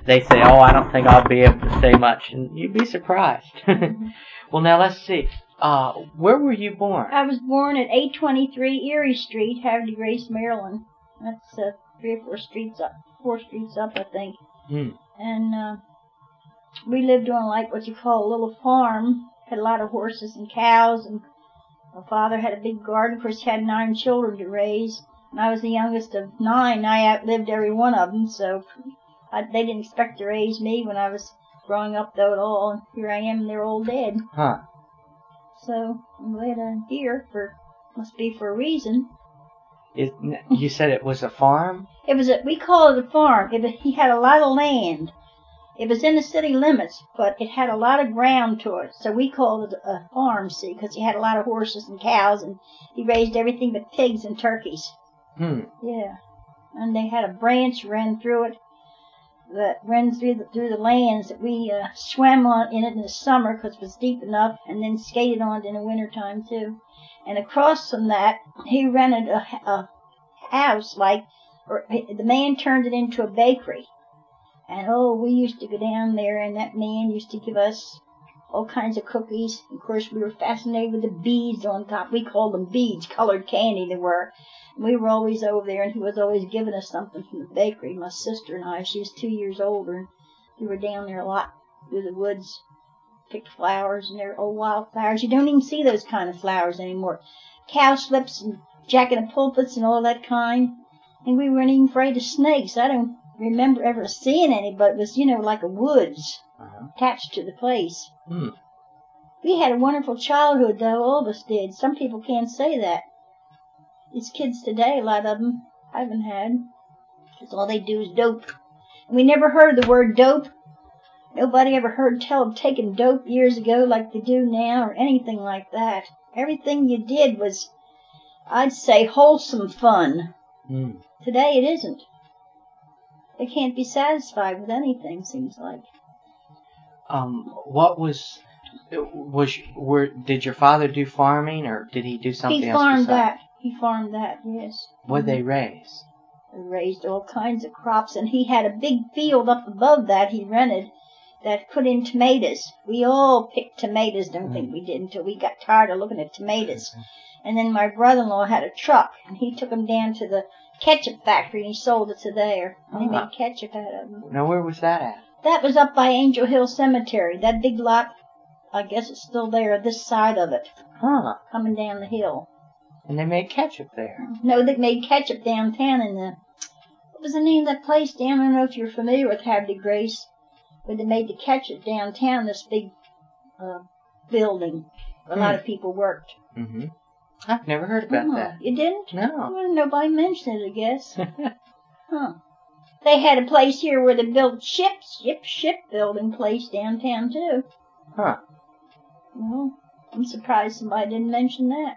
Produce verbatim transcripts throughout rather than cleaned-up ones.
they say, oh, I don't think I'll be able to say much, and you'd be surprised. Well, now let's see. Uh, where were you born? I was born at eight twenty-three Erie Street, Havre de Grace, Maryland. That's uh, three or four streets up, four streets up, I think. Hmm. And uh, we lived on like what you call a little farm. Had a lot of horses and cows, and my father had a big garden. Of course, he had nine children to raise, and I was the youngest of nine. I outlived every one of them, so I, they didn't expect to raise me when I was growing up, though, at all. And here I am, and they're all dead. Huh. So I'm glad I'm here. For must be for a reason. It, you said it was a farm? It was a, we call it a farm. It, he had a lot of land. It was in the city limits, but it had a lot of ground to it. So we called it a farm, see, because he had a lot of horses and cows, and he raised everything but pigs and turkeys. Hmm. Yeah. And they had a branch ran through it that ran through the, through the lands that we uh, swam on in it in the summer because it was deep enough, and then skated on it in the wintertime, too. And across from that, he rented a, a house, like, or the man turned it into a bakery. And, oh, we used to go down there, and that man used to give us all kinds of cookies. Of course, we were fascinated with the beads on top. We called them beads, colored candy they were. And we were always over there, and he was always giving us something from the bakery, my sister and I. She was two years older, and we were down there a lot through the woods, picked flowers, and they're old wildflowers. You don't even see those kind of flowers anymore. Cowslips and jack-in-the-pulpits and all that kind. And we weren't even afraid of snakes. I don't remember ever seeing any, but it was, you know, like a woods uh-huh. attached to the place. Hmm. We had a wonderful childhood, though, all of us did. Some people can't say that. These kids today, a lot of them, haven't had. Because all they do is dope. And we never heard the word dope. Nobody ever heard tell of taking dope years ago like they do now, or anything like that. Everything you did was, I'd say, wholesome fun. Hmm. Today it isn't. They can't be satisfied with anything, seems like. Um, what was, was, were, did your father do farming, or did he do something he else farmed besides? that. He farmed that, yes. What'd they raise? They raised all kinds of crops, and he had a big field up above that he rented that put in tomatoes. We all picked tomatoes, don't mm. think we did, until we got tired of looking at tomatoes. And then my brother-in-law had a truck, and he took them down to the ketchup factory, and he sold it to there. And they uh-huh. made ketchup out of them. Now, where was that at? That was up by Angel Hill Cemetery. That big lot, I guess it's still there, this side of it. Huh. Coming down the hill. And they made ketchup there? No, they made ketchup downtown in the... What was the name of that place down? I don't know if you're familiar with Havre de Grace. But they made the ketchup downtown, this big uh, building. A hmm. lot of people worked. Mm-hmm. I've never heard about oh, that. You didn't? No. Well, nobody mentioned it, I guess. Huh. They had a place here where they built ships, ship, shipbuilding place downtown, too. Huh. Well, I'm surprised somebody didn't mention that.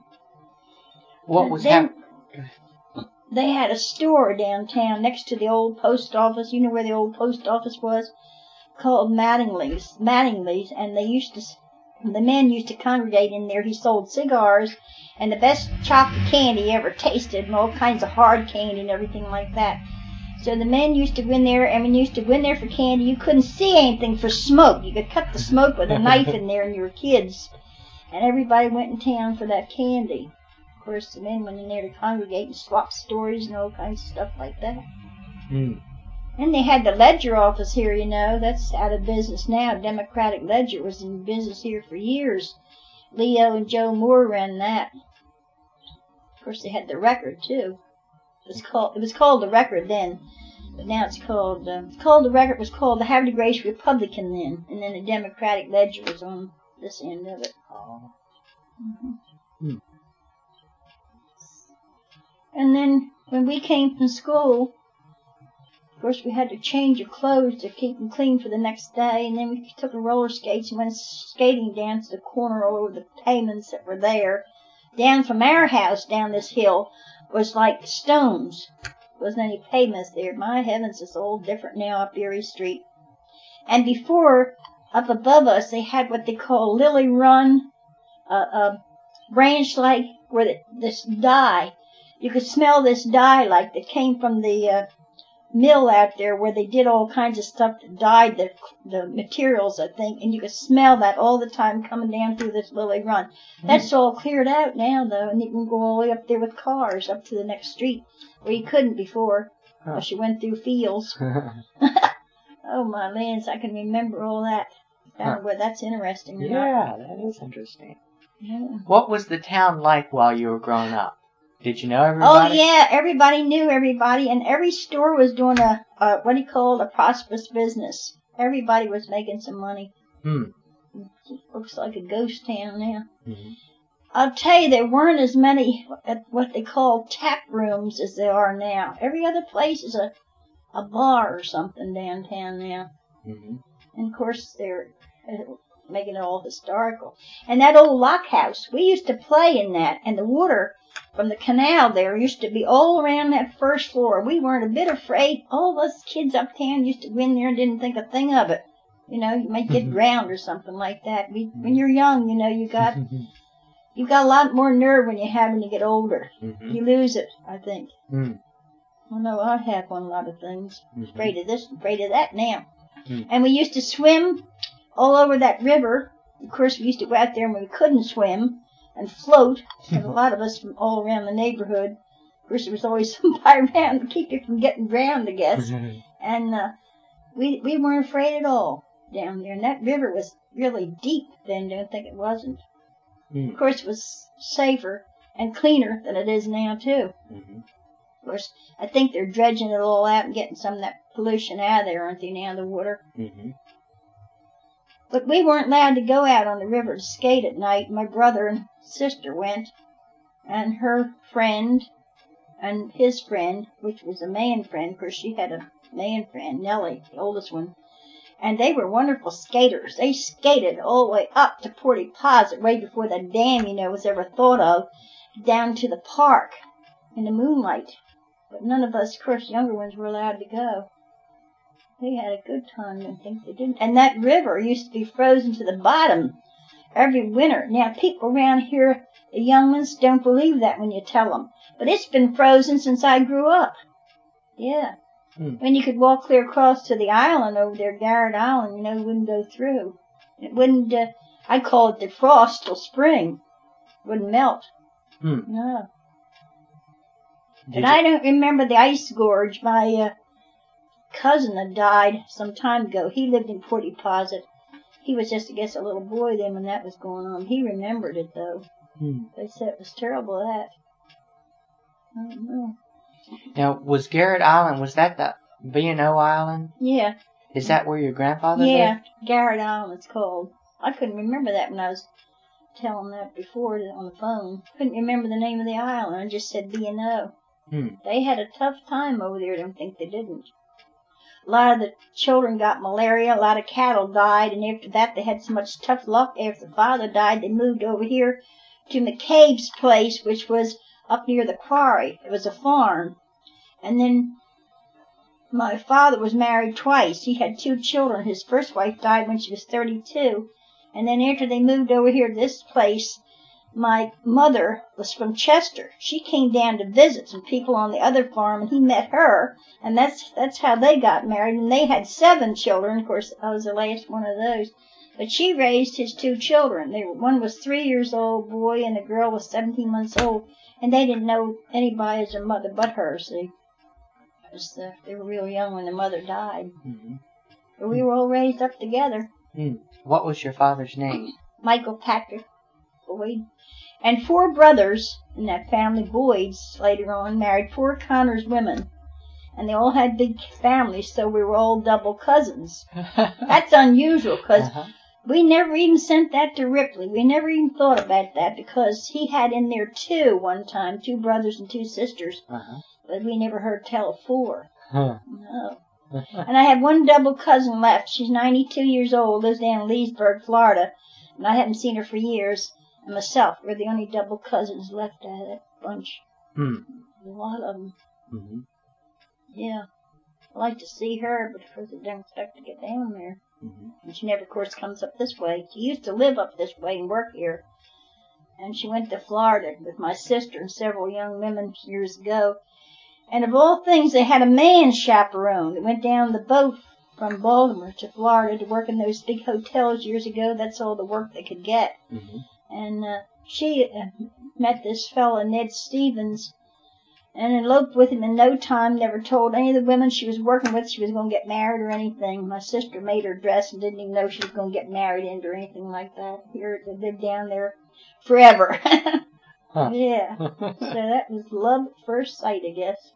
What and was then, hap- They had a store downtown next to the old post office. You know where the old post office was? Called Mattingly's. Mattingly's, and they used to... The men used to congregate in there. He sold cigars and the best chocolate candy you ever tasted, and all kinds of hard candy and everything like that. So the men used to go in there, and when you used to go in there for candy, you couldn't see anything for smoke. You could cut the smoke with a knife in there, and you were kids. And everybody went in town for that candy. Of course, the men went in there to congregate and swap stories and all kinds of stuff like that. Mm. And they had the Ledger office here, you know. That's out of business now. Democratic Ledger was in business here for years. Leo and Joe Moore ran that. Of course, they had the Record, too. It was called, it was called the Record then, but now it's called, uh, it's called the Record, was called the Havre de Grace Republican then, and then the Democratic Ledger was on this end of it. Oh. Mm-hmm. Hmm. And then, when we came from school, of course, we had to change our clothes to keep them clean for the next day, and then we took our roller skates and went skating down to the corner all over the pavements that were there. Down from our house down this hill was like stones. There wasn't any pavements there. My heavens, it's all different now up Erie Street. And before, up above us, they had what they call Lily Run, a, a branch like where the, this dye. You could smell this dye like that came from the... Uh, mill out there where they did all kinds of stuff that dyed the the materials, I think, and you could smell that all the time coming down through this Lily Run. That's all cleared out now, though, and you can go all the way up there with cars up to the next street, where you couldn't before, Huh. because you went through fields. Oh, my lands, I can remember all that. Huh. Well, that's interesting. isn't it? Yeah, that is interesting. Yeah. What was the town like while you were growing up? Did you know Oh, everybody? yeah, everybody knew everybody, and every store was doing a, a what do you call it, a prosperous business. Everybody was making some money. Hmm. It looks like a ghost town now. Mm-hmm. I'll tell you, there weren't as many at what they call tap rooms as there are now. Every other place is a, a bar or something downtown now. Mm-hmm. And, of course, they're uh, making it all historical. And that old lock house, we used to play in that, and the water from the canal there used to be all around that first floor. We weren't a bit afraid. All of us kids uptown used to go in there and didn't think a thing of it. You know, you might get drowned or something like that. We, when you're young, you know, you got you got a lot more nerve when you have when you get older. Mm-hmm. You lose it, I think. Mm. I know I have on a lot of things. Mhm. Afraid of this, afraid of that now. Mm. And we used to swim all over that river. Of course, we used to go out there when we couldn't swim and float. And a lot of us from all around the neighborhood. Of course, there was always somebody around to keep you from getting drowned, I guess. And uh, we we weren't afraid at all down there. And that river was really deep then. Don't think it wasn't. Mm. Of course, it was safer and cleaner than it is now, too. Mm-hmm. Of course, I think they're dredging it all out and getting some of that pollution out of there, aren't they, now, the water? Mm-hmm. But we weren't allowed to go out on the river to skate at night. My brother and sister went, and her friend and his friend, which was a man friend, because she had a man friend, Nellie, the oldest one, and they were wonderful skaters. They skated all the way up to Port Deposit, way before the dam, you know, was ever thought of, down to the park in the moonlight. But none of us, of course, younger ones, were allowed to go. They had a good time, I think they didn't. And that river used to be frozen to the bottom every winter. Now, people around here, the young ones, don't believe that when you tell them. But it's been frozen since I grew up. Yeah. Hmm. When you could walk clear across to the island over there, Garrett Island, you know, it wouldn't go through. It wouldn't, uh, I call it defrost till spring. It wouldn't melt. Hmm. No. Did But I don't remember the ice gorge. My uh, cousin had died some time ago. He lived in Port Deposit. He was just, I guess, a little boy then when that was going on. He remembered it, though. Hmm. They said it was terrible, that. I don't know. Now, was Garrett Island, was that the B and O Island? Yeah. Is that where your grandfather Yeah, lived? Garrett Island it's called. I couldn't remember that when I was telling that before on the phone. Couldn't remember the name of the island. I just said B and O. Hmm. They had a tough time over there. I don't think they didn't. A lot of the children got malaria. A lot of cattle died. And after that, they had so much tough luck. After the father died, they moved over here to McCabe's place, which was up near the quarry. It was a farm. And then my father was married twice. He had two children. His first wife died when she was thirty-two. And then after they moved over here to this place, my mother was from Chester. She came down to visit some people on the other farm, and he met her. And that's that's how they got married. And they had seven children. Of course, I was the last one of those. But she raised his two children. They were, one was three years old boy, and the girl was seventeen months old. And they didn't know anybody as their mother but her, see. Was, uh, they were real young when the mother died. Mm-hmm. But we were all raised up together. Hmm. What was your father's name? Michael Patrick Boyd. And four brothers in that family, Boyds, later on, married four Connors women. And they all had big families, so we were all double cousins. That's unusual, because uh-huh. we never even sent that to Ripley. We never even thought about that, because he had in there two one time, two brothers and two sisters. Uh-huh. But we never heard tell of four. Huh. No. And I have one double cousin left. She's ninety-two years old, lives down in Leesburg, Florida. And I haven't seen her for years. And myself, we're the only double cousins left out of that bunch. Hmm. A lot of them. Mm-hmm. Yeah. I like to see her, but of course I don't expect to get down there. Mm-hmm. And she never, of course, comes up this way. She used to live up this way and work here. And she went to Florida with my sister and several young women years ago. And of all things, they had a man chaperone that went down the boat from Baltimore to Florida to work in those big hotels years ago. That's all the work they could get. Mm-hmm. And uh, she uh, met this fellow, Ned Stevens, and eloped with him in no time. Never told any of the women she was working with she was going to get married or anything. My sister made her dress and didn't even know she was going to get married into or anything like that. Here, they lived down there forever. Huh. Yeah. So that was love at first sight, I guess.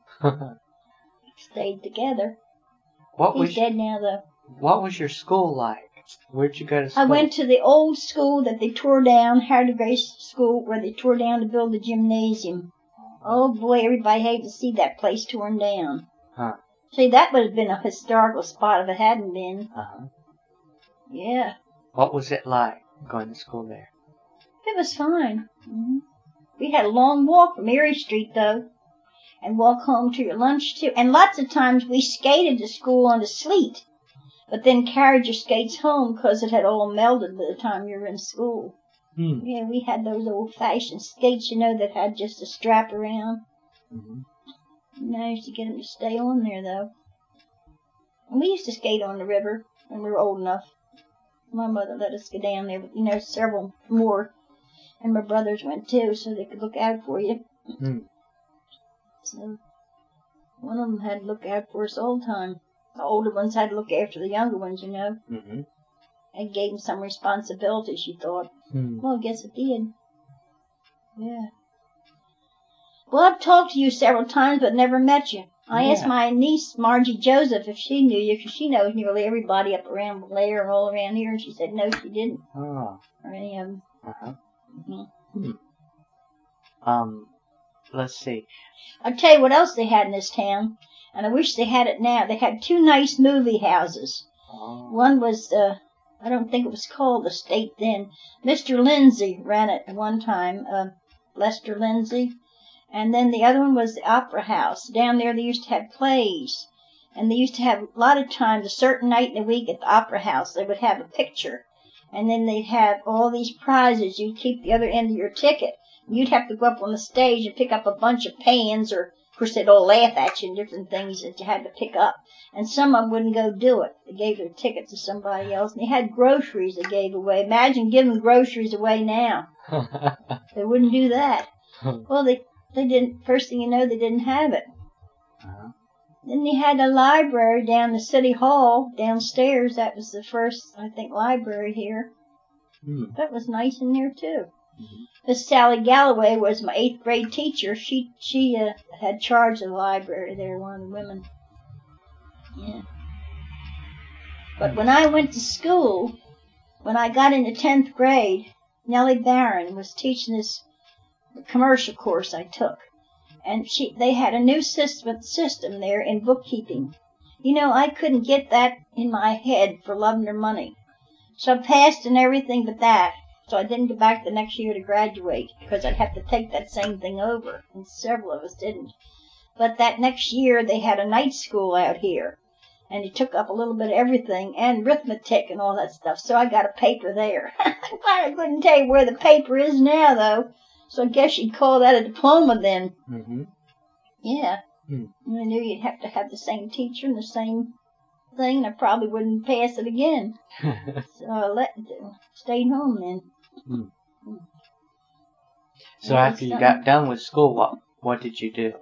Stayed together. What He's was dead now, though. What was your school like? Where'd you go to school? I went to the old school that they tore down, Harry Grace School, where they tore down to build the gymnasium. Oh boy, everybody hated to see that place torn down. Huh. See, that would have been a historical spot if it hadn't been. Uh-huh. Yeah. What was it like going to school there? It was fine. Mm-hmm. We had a long walk from Erie Street, though, and walk home to your lunch, too. And lots of times we skated to school on the sleet, but then carried your skates home because it had all melted by the time you were in school. Hmm. Yeah, we had those old-fashioned skates, you know, that had just a strap around. Mm-hmm. Managed to get them to stay on there, though. And we used to skate on the river when we were old enough. My mother let us go down there, but, you know, several more. And my brothers went, too, so they could look out for you. Hmm. So one of them had to look out for us all the time. The older ones had to look after the younger ones, you know. Mm-hmm. It gave them some responsibility, she thought. Hmm. Well, I guess it did. Yeah. Well, I've talked to you several times, but never met you. I Yeah. asked my niece, Margie Joseph, if she knew you, because she knows nearly everybody up around Blair and all around here, and she said no, she didn't. Oh. Or any of them. Uh-huh. Mm-hmm. Hmm. Um, let's see. I'll tell you what else they had in this town, and I wish they had it now. They had two nice movie houses. Oh. One was, uh, I don't think it was called the State then. Mister Lindsay ran it at one time, uh, Lester Lindsay. And then the other one was the Opera House. Down there they used to have plays. And they used to have, a lot of times, a certain night in the week at the Opera House, they would have a picture. And then they'd have all these prizes. You'd keep the other end of your ticket. You'd have to go up on the stage and pick up a bunch of pans, or, of course, they'd all laugh at you and different things that you had to pick up. And some of them wouldn't go do it. They gave their ticket to somebody else. And they had groceries they gave away. Imagine giving groceries away now. They wouldn't do that. Well, they, they didn't, first thing you know, they didn't have it. Uh-huh. Then they had a library down the city hall downstairs. That was the first, I think, library here. Hmm. That was nice in there, too. Mm-hmm. Miss Sally Galloway was my eighth grade teacher. She she uh, had charge of the library there, one of the women. Yeah. But when I went to school, when I got into tenth grade, Nellie Barron was teaching this commercial course I took. And she they had a new system system there in bookkeeping. You know, I couldn't get that in my head for loving her money. So I passed in everything but that. So I didn't go back the next year to graduate, because I'd have to take that same thing over, and several of us didn't. But that next year they had a night school out here, and it took up a little bit of everything, and arithmetic and all that stuff, so I got a paper there. I couldn't tell you where the paper is now, though, so I guess you'd call that a diploma then. Mm-hmm. Yeah. Hmm. I knew you'd have to have the same teacher and the same thing, and I probably wouldn't pass it again. So I let, stayed home then. Hmm. Hmm. So Yeah, after you something. got done with school, what what did you do?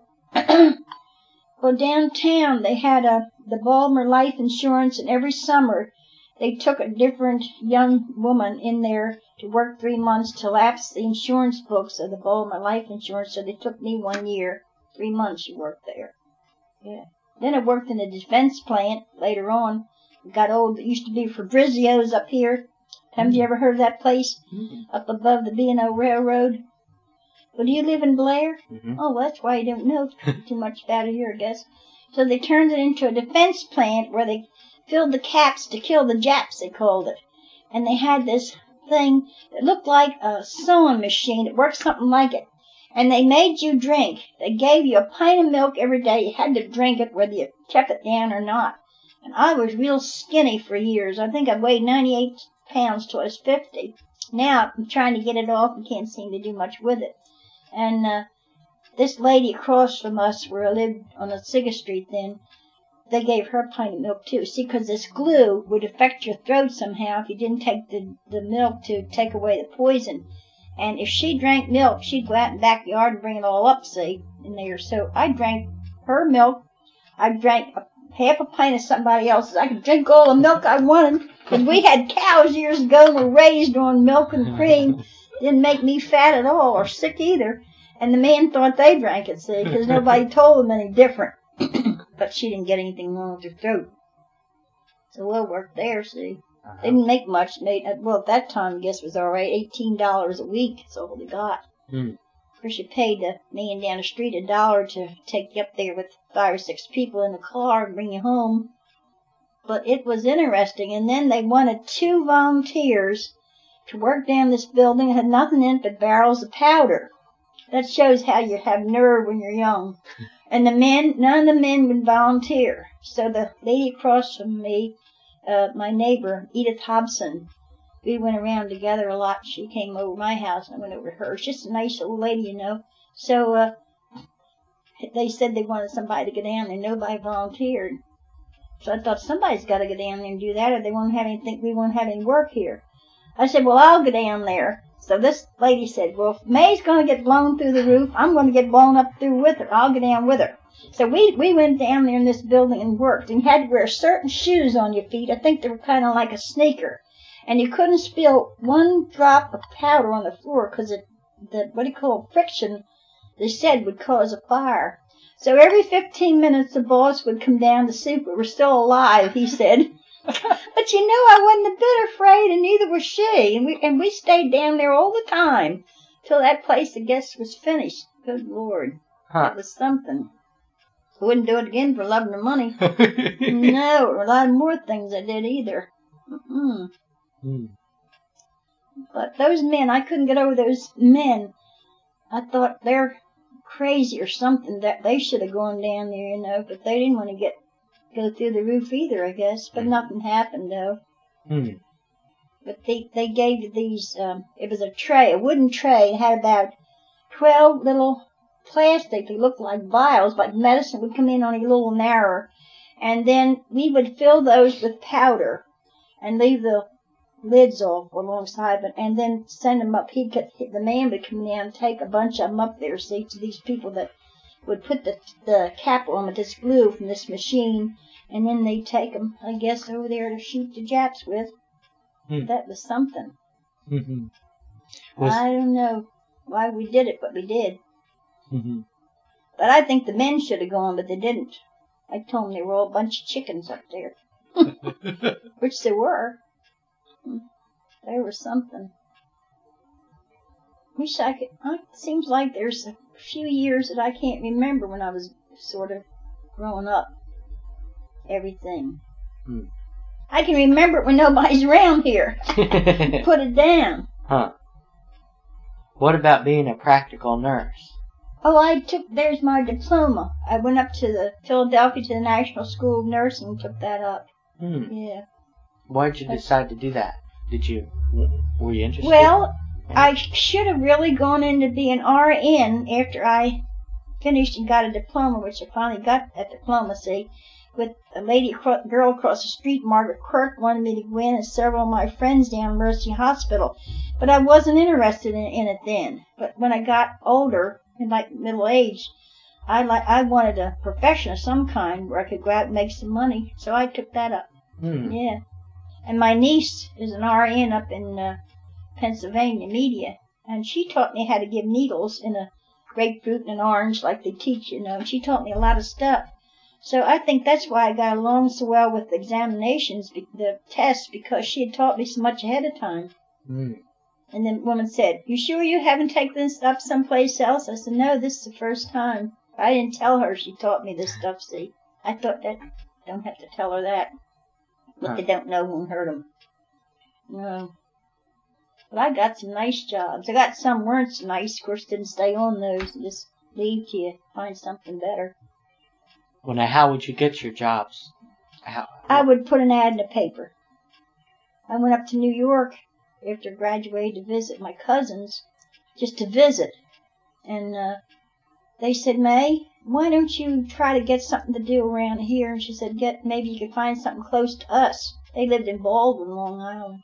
Well, downtown they had a the Baltimore Life Insurance, and every summer they took a different young woman in there to work three months to lapse the insurance books of the Baltimore Life Insurance. So they took me one year, three months she worked there. Yeah. Then I worked in a defense plant later on. It got old. It used to be Fabrizio's up here. Haven't you ever heard of that place? Mm-hmm. Up above the B and O Railroad? Well, do you live in Blair? Mm-hmm. Oh, well, that's why you don't know too much about it here, I guess. So they turned it into a defense plant where they filled the caps to kill the Japs, they called it. And they had this thing that looked like a sewing machine. It worked something like it. And they made you drink. They gave you a pint of milk every day. You had to drink it whether you kept it down or not. And I was real skinny for years. I think I weighed ninety-eight pounds till I was fifty. Now I'm trying to get it off and can't seem to do much with it. And uh, this lady across from us, where I lived on Osage Street then, they gave her a pint of milk too. See, 'cause this glue would affect your throat somehow if you didn't take the, the milk to take away the poison. And if she drank milk, she'd go out in the backyard and bring it all up, see, in there. So I drank her milk. I drank a, half a pint of somebody else's. I could drink all the milk I wanted, 'cause we had cows years ago and were raised on milk and cream. Didn't make me fat at all, or sick either. And the man thought they drank it, see, 'cause nobody told them any different. But she didn't get anything wrong with her throat. So we'll work there, see. Uh-huh. They didn't make much. Made, well, at that time, I guess it was all right. eighteen dollars a week. That's all they got. Mm. Of course, you paid the man down the street a dollar to take you up there with five or six people in the car and bring you home. But it was interesting. And then they wanted two volunteers to work down this building. It had nothing in it but barrels of powder. That shows how you have nerve when you're young. And the men, none of the men would volunteer. So the lady across from me, uh, my neighbor, Edith Hobson, we went around together a lot. She came over my house, and I went over to hers. Just a nice old lady, you know. So uh, they said they wanted somebody to go down there. Nobody volunteered. So I thought somebody's got to go down there and do that, or they won't have anything. We won't have any work here. I said, well, I'll go down there. So this lady said, well, if May's going to get blown through the roof, I'm going to get blown up through with her. I'll go down with her. So we, we went down there in this building and worked, and you had to wear certain shoes on your feet. I think they were kind of like a sneaker. And you couldn't spill one drop of powder on the floor, because it, the, what do you call it, friction, they said would cause a fire. So every fifteen minutes the boss would come down to see if we were still alive, he said. But you know, I wasn't a bit afraid, and neither was she. And we and we stayed down there all the time till that place, I guess, was finished. Good Lord. Huh. That was something. I wouldn't do it again for love nor money. No, or a lot more things I did either. Mm-mm. Mm. But those men, I couldn't get over those men. I thought they're crazy or something. That they should have gone down there, you know, but they didn't want to get go through the roof either, I guess. But nothing happened, though. Mm. But they, they gave these, um, it was a tray, a wooden tray. It had about twelve little plastic. They looked like vials, but medicine would come in on a little narrower. And then we would fill those with powder and leave the lids off alongside it, and then send them up. He'd get, the man would come down and take a bunch of them up there, see, to these people that would put the the cap on with this glue from this machine, and then they'd take them, I guess, over there to shoot the Japs with. Hmm. That was something. Mm-hmm. Was... I don't know why we did it, but we did. Mm-hmm. But I think the men should have gone, but they didn't. I told them they were all a bunch of chickens up there. Which they were. They were something. Wish I could. It seems like there's a few years that I can't remember when I was sort of growing up. Everything. Hmm. I can remember it when nobody's around here. Put it down. Huh. What about being a practical nurse? Oh, I took, there's my diploma. I went up to the Philadelphia to the National School of Nursing and took that up. Hmm. Yeah. Why did you decide to do that? Did you, were you interested? Well, I should have really gone in to be an R N after I finished and got a diploma, which I finally got that diploma, see, with a lady, girl across the street, Margaret Quirk, wanted me to go in, and several of my friends down at Mercy Hospital. But I wasn't interested in, in it then. But when I got older, in like middle age, I like I wanted a profession of some kind where I could go out and make some money, so I took that up. Hmm. Yeah. And my niece is an R N up in uh, Pennsylvania, Media, and she taught me how to give needles in a grapefruit and an orange like they teach, you know, and she taught me a lot of stuff. So I think that's why I got along so well with the examinations, the tests, because she had taught me so much ahead of time. Hmm. And then the woman said, you sure you haven't taken this up someplace else? I said, no, this is the first time. I didn't tell her she taught me this stuff, see. I thought that, don't have to tell her that. What Huh. they don't know won't hurt them. No. But I got some nice jobs. I got some weren't so nice. Of course, didn't stay on those. Just leave till you find something better. Well, now, how would you get your jobs? How? I would put an ad in the paper. I went up to New York after I graduated to visit my cousins, just to visit. And uh, they said, May, why don't you try to get something to do around here? And she said, get maybe you could find something close to us. They lived in Baldwin, Long Island.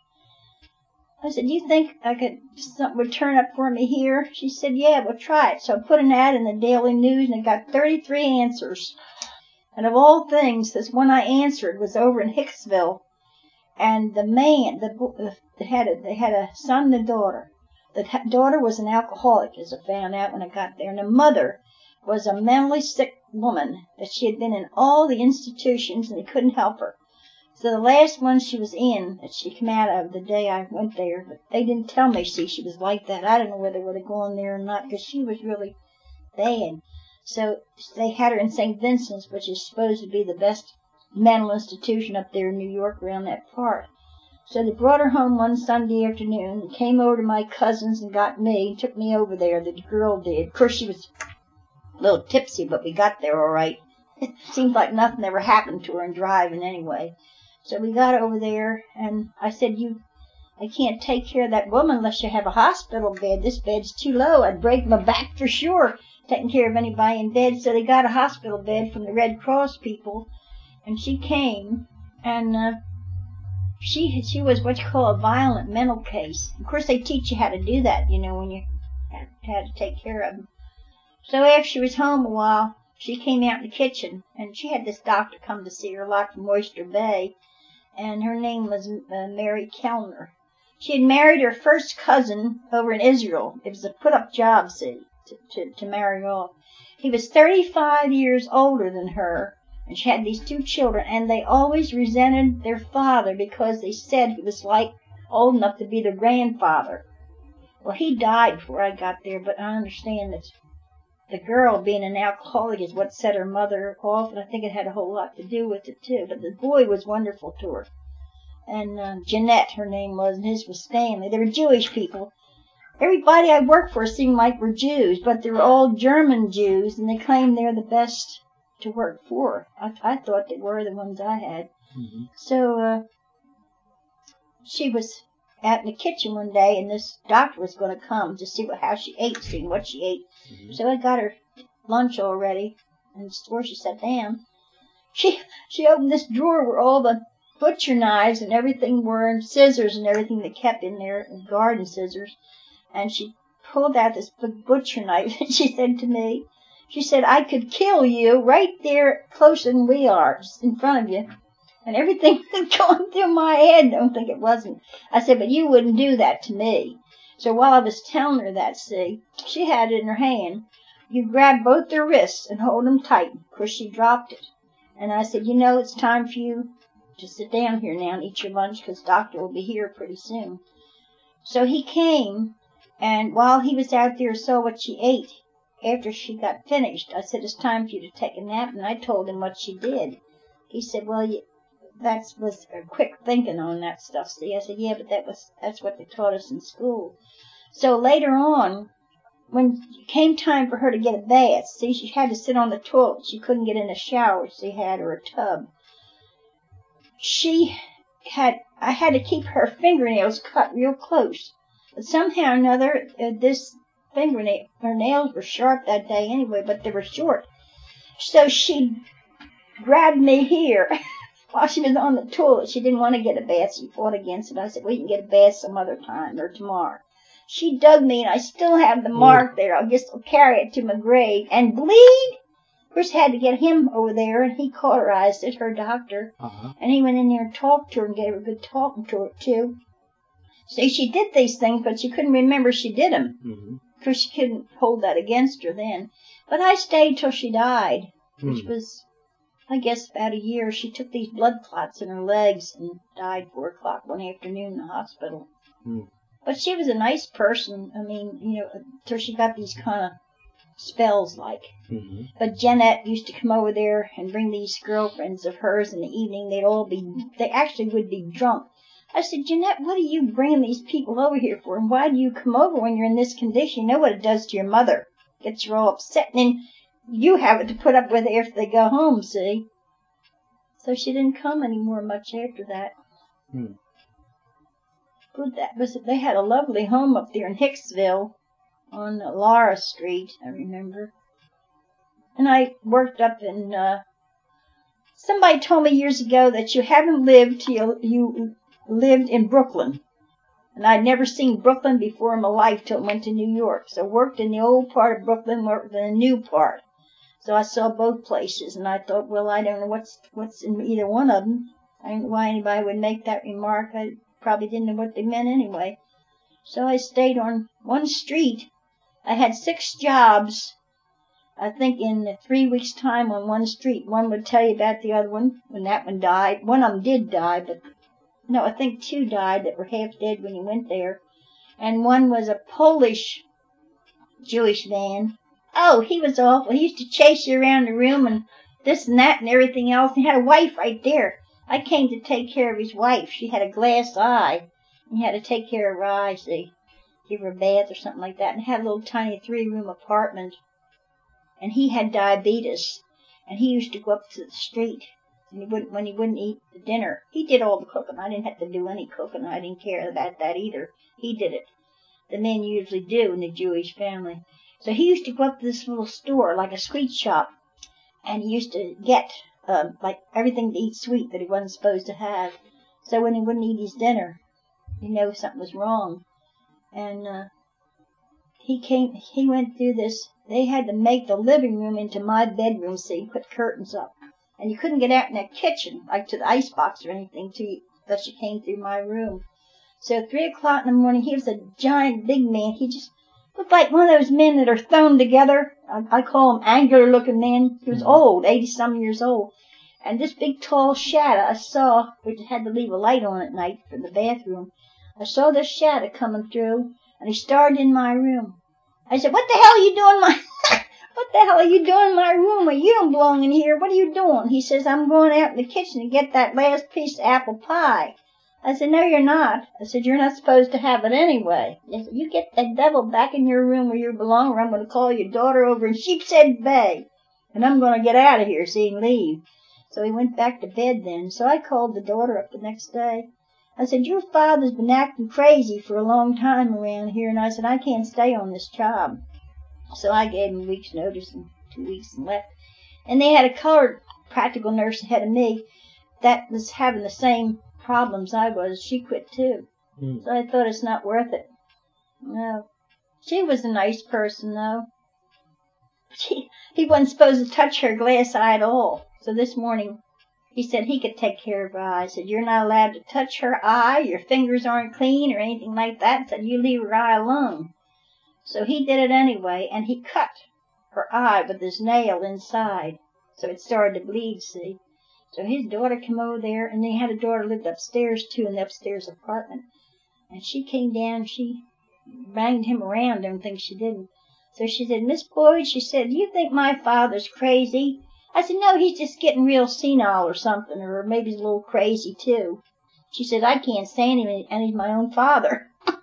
I said, do you think I could something would turn up for me here? She said, yeah, we'll try it. So I put an ad in the Daily News, and it got thirty-three answers. And of all things, this one I answered was over in Hicksville. And the man, the, the had a, they had a son and a daughter. The daughter was an alcoholic, as I found out when I got there. And the mother was a mentally sick woman that she had been in all the institutions, and they couldn't help her. So the last one she was in, that she came out of the day I went there, but they didn't tell me, see, she was like that. I don't know whether they would have gone there or not, because she was really bad. So they had her in Saint Vincent's, which is supposed to be the best mental institution up there in New York around that part. So they brought her home one Sunday afternoon and came over to my cousin's and got me and took me over there. The girl did. Of course, she was a little tipsy, but we got there all right. It seemed like nothing ever happened to her in driving anyway. So we got over there, and I said, you, I can't take care of that woman unless you have a hospital bed. This bed's too low. I'd break my back for sure taking care of anybody in bed. So they got a hospital bed from the Red Cross people, and she came, and uh, she she was what you call a violent mental case. Of course, they teach you how to do that, you know, when you had to take care of them. So after she was home a while, she came out in the kitchen, and she had this doctor come to see her a lot from Oyster Bay, and her name was uh, Mary Kellner. She had married her first cousin over in Israel. It was a put-up job, see, to, to, to marry off. He was thirty-five years older than her, and she had these two children, and they always resented their father because they said he was like old enough to be their grandfather. Well, he died before I got there, but I understand that the girl being an alcoholic is what set her mother off, and I think it had a whole lot to do with it, too. But the boy was wonderful to her. And uh, Jeanette, her name was, and his was Stanley. They were Jewish people. Everybody I worked for seemed like were Jews, but they were all German Jews, and they claimed they're the best to work for. I, I thought they were the ones I had. Mm-hmm. So uh, she was out in the kitchen one day, and this doctor was going to come to see what, how she ate, see what she ate. Mm-hmm. So I got her lunch all ready, and before she sat down, she she opened this drawer where all the butcher knives and everything were, and scissors and everything they kept in there, and garden scissors, and she pulled out this big butcher knife, and she said to me, she said, I could kill you right there closer than we are, just in front of you. And everything was going through my head. Don't think it wasn't. I said, but you wouldn't do that to me. So while I was telling her that, see, she had it in her hand. You grab both their wrists and hold them tight. Of course, she dropped it. And I said, you know, it's time for you to sit down here now and eat your lunch, because Doctor will be here pretty soon. So he came, and while he was out there saw what she ate. After she got finished, I said, it's time for you to take a nap, and I told him what she did. He said, well, you, that was a quick thinking on that stuff. See, I said, yeah, but that was that's what they taught us in school. So later on, when it came time for her to get a bath, see, she had to sit on the toilet. She couldn't get in a shower she had, or a tub. She had, I had to keep her fingernails cut real close. But somehow or another, uh, this fingernail, her nails were sharp that day anyway, but they were short. So she grabbed me here while she was on the toilet. She didn't want to get a bath. She fought against it. I said, we can get a bath some other time or tomorrow. She dug me, and I still have the mark there. I'll just carry it to my grave. And bleed? Of course, I had to get him over there, and he cauterized it, her doctor. Uh-huh. And he went in there and talked to her and gave her a good talking to her, too. See, she did these things, but she couldn't remember she did them. Mm-hmm. Because she couldn't hold that against her then. But I stayed till she died, which mm. was, I guess, about a year. She took these blood clots in her legs and died four o'clock one afternoon in the hospital. Mm. But she was a nice person. I mean, you know, till she got these kind of spells like. Mm-hmm. But Jeanette used to come over there and bring these girlfriends of hers in the evening. They'd all be, they actually would be drunk. I said, Jeanette, what are you bringing these people over here for? And why do you come over when you're in this condition? You know what it does to your mother. Gets her all upset. And then you have it to put up with after they go home, see? So she didn't come anymore much after that. Hmm. Good, that was, they had a lovely home up there in Hicksville on Laura Street, I remember. and I worked up in, uh, somebody told me years ago that you haven't lived till you, you lived in Brooklyn. And I'd never seen Brooklyn before in my life till I went to New York. So I worked in the old part of Brooklyn, worked in the new part. So I saw both places, and I thought, well, I don't know what's what's in either one of them. I don't know why anybody would make that remark. I probably didn't know what they meant anyway. So I stayed on one street. I had six jobs, I think, in three weeks' time on one street. One would tell you about the other one when that one died. One of them did die, but no, I think two died that were half dead when you went there. And one was a Polish Jewish man. Oh, he was awful. He used to chase you around the room and this and that and everything else. He had a wife right there. I came to take care of his wife. She had a glass eye. He had to take care of her eye, see, give her a bath or something like that, and had a little tiny three-room apartment. And he had diabetes, and he used to go up to the street. And he wouldn't, when he wouldn't eat the dinner, he did all the cooking. I didn't have to do any cooking. I didn't care about that either. He did it. The men usually do in the Jewish family. So he used to go up to this little store, like a sweet shop, and he used to get, uh, like, everything to eat sweet that he wasn't supposed to have. So when he wouldn't eat his dinner, you know something was wrong. And uh, he came, he went through this. They had to make the living room into my bedroom, so you put curtains up. And you couldn't get out in that kitchen, like to the icebox or anything, till you, unless you came through my room. So at three o'clock in the morning, he was a giant, big man. He just looked like one of those men that are thrown together. I, I call him angular-looking man. He was old, eighty-some years old. And this big, tall shadow I saw, which had to leave a light on at night for the bathroom. I saw this shadow coming through, and he started in my room. I said, "What the hell are you doing in my... What the hell are you doing in my room? Well, you don't belong in here. What are you doing?" He says, "I'm going out in the kitchen to get that last piece of apple pie." I said, "No, you're not." I said, "You're not supposed to have it anyway." I said, "You get that devil back in your room where you belong, or I'm going to call your daughter over in Sheepshead Bay, and I'm going to get out of here so you can leave." So he went back to bed then. So I called the daughter up the next day. I said, "Your father's been acting crazy for a long time around here," and I said, "I can't stay on this job." So I gave him a week's notice and two weeks and left. And they had a colored practical nurse ahead of me that was having the same problems I was. She quit too. Mm. So I thought it's not worth it. No. She was a nice person, though. She, he wasn't supposed to touch her glass eye at all. So this morning he said he could take care of her eye. I said, "You're not allowed to touch her eye. Your fingers aren't clean or anything like that." I said, "You leave her eye alone." So he did it anyway, and he cut her eye with his nail inside. So it started to bleed, see. So his daughter came over there, and they had a daughter lived upstairs, too, in the upstairs apartment. And she came down, she banged him around, don't think she didn't. So she said, "Miss Boyd," she said, "do you think my father's crazy?" I said, "No, he's just getting real senile or something, or maybe he's a little crazy, too." She said, "I can't stand him, and he's my own father."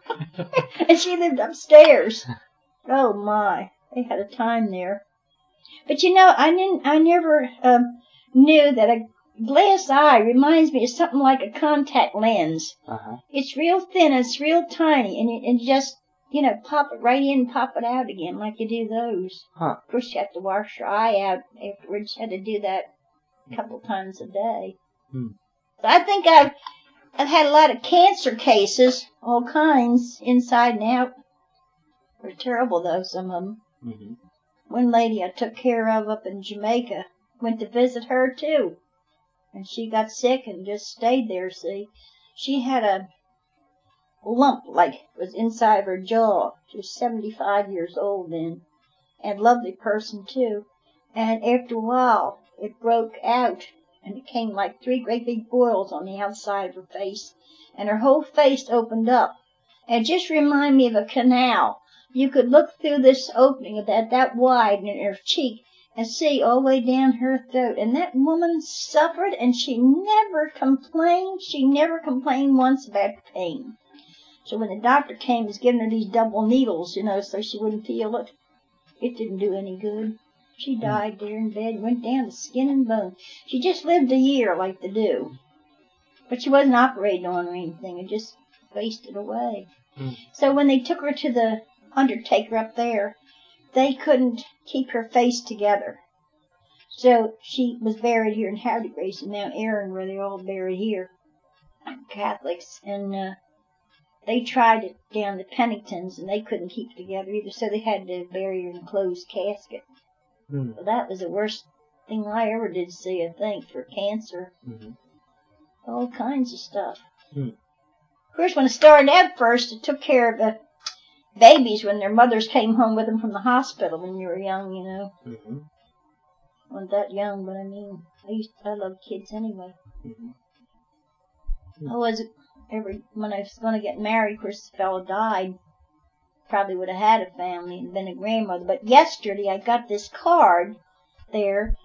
And she lived upstairs. Oh, my. They had a time there. But, you know, I didn't, I never um, knew that a glass eye reminds me of something like a contact lens. Uh-huh. It's real thin, it's real tiny, and you, and you just, you know, pop it right in and pop it out again like you do those. Huh. Of course, you have to wash your eye out afterwards. You had to do that a couple times a day. Hmm. So I think I've, I've had a lot of cancer cases, all kinds, inside and out. They're terrible, though, some of them. Mm-hmm. One lady I took care of up in Jamaica, went to visit her, too. And she got sick and just stayed there, see. She had a lump, like, was inside of her jaw. She was seventy-five years old then. And a lovely person, too. And after a while, it broke out. And it came like three great big boils on the outside of her face. And her whole face opened up. And it just reminded me of a canal. You could look through this opening about that wide in her cheek and see all the way down her throat. And that woman suffered, and she never complained. She never complained once about pain. So when the doctor came, he was giving her these double needles, you know, so she wouldn't feel it. It didn't do any good. She died there in bed, went down to skin and bone. She just lived a year like they do. But she wasn't operated on or anything. It just wasted away. Mm. So when they took her to the undertaker up there, they couldn't keep her face together. So she was buried here in Havre de Grace in Mount Aaron, where they're all buried here, Catholics. And uh, they tried it down to Pennington's, and they couldn't keep it together either, so they had to bury her in a closed casket. Hmm. Well, that was the worst thing I ever did see, I think, for cancer. Mm-hmm. All kinds of stuff. Hmm. Of course, when it started out first, it took care of the babies when their mothers came home with them from the hospital when you were young, you know. Mm-hmm. Wasn't that young, but I mean, I used to, I love kids anyway. Mm-hmm. I was every when I was going to get married. Of course, the fellow died. Probably would have had a family and been a grandmother. But yesterday, I got this card there.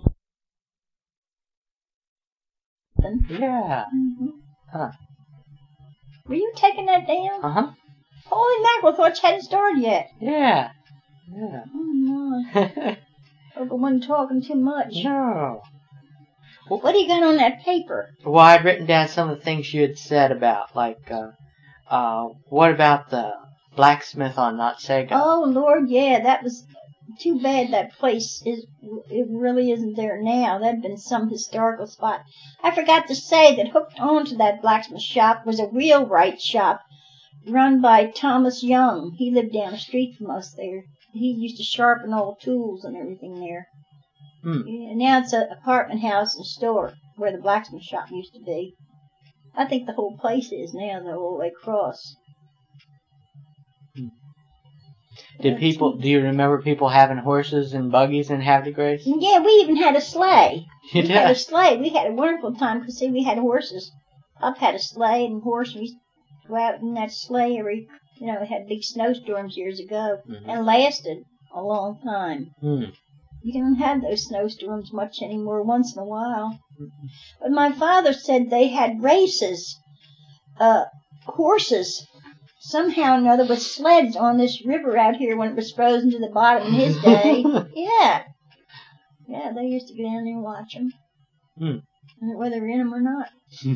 Yeah. Mm-hmm. Huh. Were you taking that down? Uh huh. Holy mackerel! Thought you hadn't started yet. Yeah. Yeah. Oh my! Hope I wasn't talking too much. No. Well, what do you got on that paper? Well, I'd written down some of the things you had said about, like, uh, uh, what about the blacksmith on Notsega? Oh Lord, yeah, that was too bad. That place is it really isn't there now. That'd been some historical spot. I forgot to say that hooked onto that blacksmith shop was a wheelwright shop run by Thomas Young. He lived down the street from us there. He used to sharpen all tools and everything there. Hmm. Yeah, now it's an apartment house and store where the blacksmith shop used to be. I think the whole place is now, the whole way across. Hmm. Did people? Do you remember people having horses and buggies in Havre de Grace? Yeah, we even had a sleigh. You we did? had a sleigh. We had a wonderful time because, see, we had horses. Pop had a sleigh and horse. We used to go out in that sleigh every, you know, we had big snowstorms years ago, Mm-hmm. and lasted a long time. Hmm. You don't have those snowstorms much anymore, once in a while. Mm-hmm. But my father said they had races, uh, horses, somehow or another, with sleds on this river out here when it was frozen to the bottom in his day. Yeah. Yeah, they used to go down there and watch them, Mm. whether they were in them or not.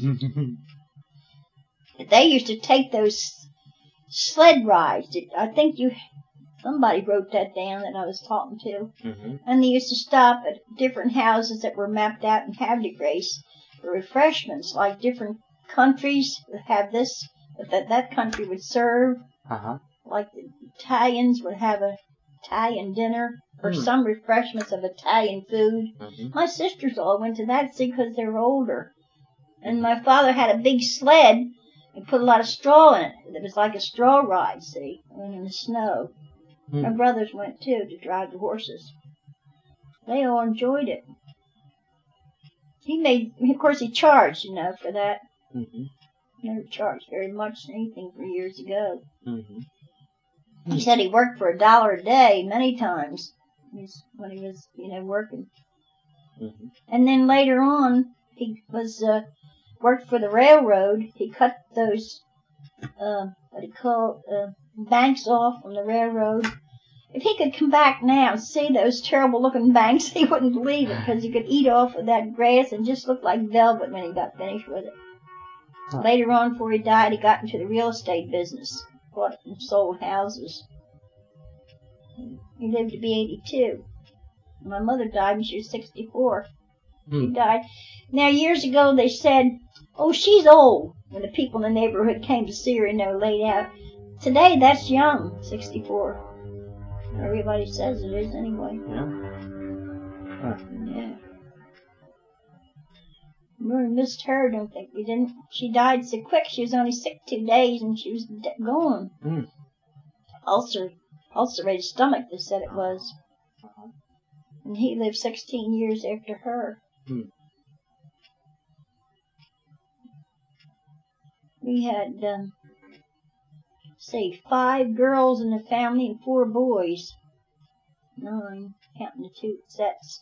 But they used to take those sled rides. I think you, somebody wrote that down that I was talking to. Mm-hmm. And they used to stop at different houses that were mapped out in Havre de Grace for refreshments, like different countries would have this, that that country would serve. Uh-huh. Like the Italians would have a Italian dinner, or Hmm. some refreshments of Italian food. Mm-hmm. My sisters all went to that, see, because they were older. And my father had a big sled and put a lot of straw in it. It was like a straw ride, see, in the snow. Hmm. My brothers went, too, to drive the horses. They all enjoyed it. He made, of course, he charged, you know, for that. Mm-hmm. Never charged very much anything for years ago. Mm-hmm. He said he worked for a dollar a day many times when he was, you know, working. Mm-hmm. And then later on, he was uh, worked for the railroad. He cut those, uh, what do you call it, uh, banks off on the railroad. If he could come back now and see those terrible-looking banks, he wouldn't believe it, because he could eat off of that grass and just look like velvet when he got finished with it. Huh. Later on, before he died, he got into the real estate business. Bought and sold houses. He lived to be eighty-two. My mother died when she was sixty-four. Hmm. She died. Now, years ago, they said, oh, she's old, when the people in the neighborhood came to see her and they were laid out. Today, that's young, sixty-four. Everybody says it is anyway. Yeah. Huh. Yeah. We missed her, don't think we didn't. She died so quick. She was only sick two days and she was de- gone. Mm. Ulcer, ulcerated stomach, they said it was. And he lived sixteen years after her. Mm. We had, um, say, five girls in the family and four boys. Nine, counting the two sets.